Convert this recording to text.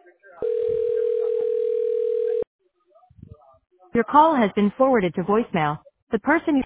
Your call has been forwarded to voicemail. The person you